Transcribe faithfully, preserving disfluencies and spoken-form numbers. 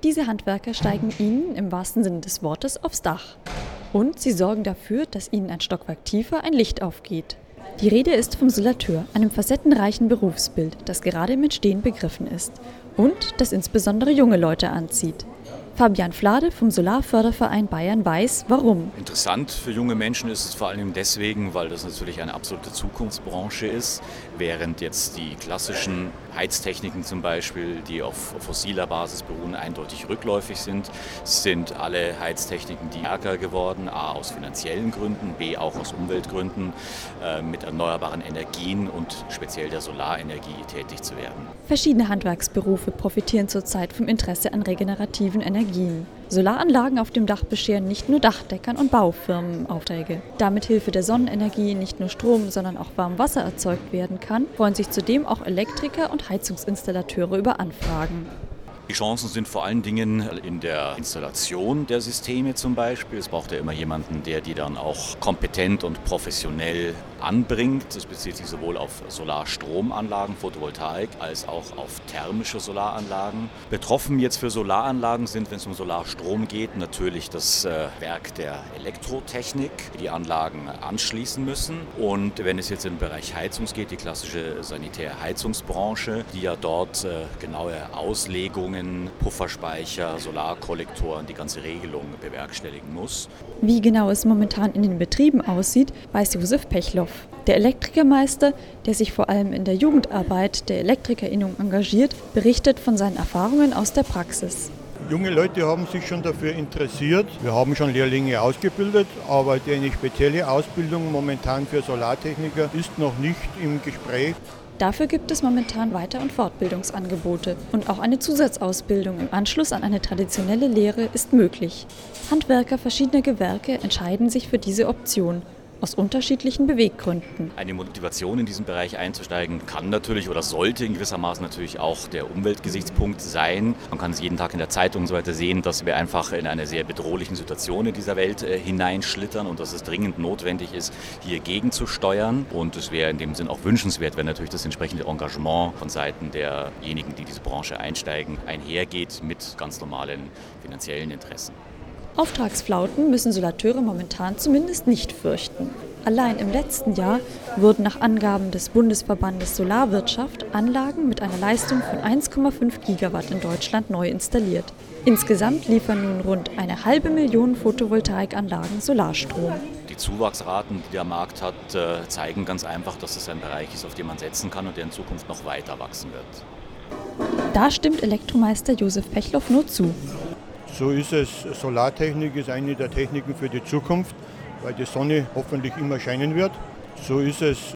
Diese Handwerker steigen ihnen im wahrsten Sinne des Wortes aufs Dach. Und sie sorgen dafür, dass ihnen ein Stockwerk tiefer ein Licht aufgeht. Die Rede ist vom Solateur, einem facettenreichen Berufsbild, das gerade im Entstehen begriffen ist und das insbesondere junge Leute anzieht. Fabian Flade vom Solarförderverein Bayern weiß, warum. Interessant für junge Menschen ist es vor allem deswegen, weil das natürlich eine absolute Zukunftsbranche ist, während jetzt die klassischen Heiztechniken zum Beispiel, die auf fossiler Basis beruhen, eindeutig rückläufig sind, sind alle Heiztechniken die stärker geworden, a aus finanziellen Gründen, b auch aus Umweltgründen, äh, mit erneuerbaren Energien und speziell der Solarenergie tätig zu werden. Verschiedene Handwerksberufe profitieren zurzeit vom Interesse an regenerativen Energien. Solaranlagen auf dem Dach bescheren nicht nur Dachdeckern und Baufirmen Aufträge. Da mit Hilfe der Sonnenenergie nicht nur Strom, sondern auch Warmwasser erzeugt werden kann, freuen sich zudem auch Elektriker und Heizungsinstallateure über Anfragen. Die Chancen sind vor allen Dingen in der Installation der Systeme zum Beispiel. Es braucht ja immer jemanden, der die dann auch kompetent und professionell anbringt. Das bezieht sich sowohl auf Solarstromanlagen, Photovoltaik, als auch auf thermische Solaranlagen. Betroffen jetzt für Solaranlagen sind, wenn es um Solarstrom geht, natürlich das äh, Werk der Elektrotechnik, die die Anlagen anschließen müssen. Und wenn es jetzt im Bereich Heizung geht, die klassische Sanitär-Heizungsbranche, die ja dort äh, genaue Auslegungen, Pufferspeicher, Solarkollektoren, die ganze Regelung bewerkstelligen muss. Wie genau es momentan in den Betrieben aussieht, weiß Josef Pechloff. Der Elektrikermeister, der sich vor allem in der Jugendarbeit der ElektrikerInnung engagiert, berichtet von seinen Erfahrungen aus der Praxis. Junge Leute haben sich schon dafür interessiert. Wir haben schon Lehrlinge ausgebildet, aber eine spezielle Ausbildung momentan für Solartechniker ist noch nicht im Gespräch. Dafür gibt es momentan Weiter- und Fortbildungsangebote und auch eine Zusatzausbildung im Anschluss an eine traditionelle Lehre ist möglich. Handwerker verschiedener Gewerke entscheiden sich für diese Option. Aus unterschiedlichen Beweggründen. Eine Motivation in diesen Bereich einzusteigen kann natürlich oder sollte in gewissermaßen natürlich auch der Umweltgesichtspunkt sein. Man kann es jeden Tag in der Zeitung und so weiter sehen, dass wir einfach in einer sehr bedrohlichen Situation in dieser Welt äh, hineinschlittern und dass es dringend notwendig ist, hier gegenzusteuern. Und es wäre in dem Sinn auch wünschenswert, wenn natürlich das entsprechende Engagement von Seiten derjenigen, die diese Branche einsteigen, einhergeht mit ganz normalen finanziellen Interessen. Auftragsflauten müssen Solateure momentan zumindest nicht fürchten. Allein im letzten Jahr wurden nach Angaben des Bundesverbandes Solarwirtschaft Anlagen mit einer Leistung von eins Komma fünf Gigawatt in Deutschland neu installiert. Insgesamt liefern nun rund eine halbe Million Photovoltaikanlagen Solarstrom. Die Zuwachsraten, die der Markt hat, zeigen ganz einfach, dass es ein Bereich ist, auf den man setzen kann und der in Zukunft noch weiter wachsen wird. Da stimmt Elektromeister Josef Pechloff nur zu. So ist es. Solartechnik ist eine der Techniken für die Zukunft, weil die Sonne hoffentlich immer scheinen wird. So ist es.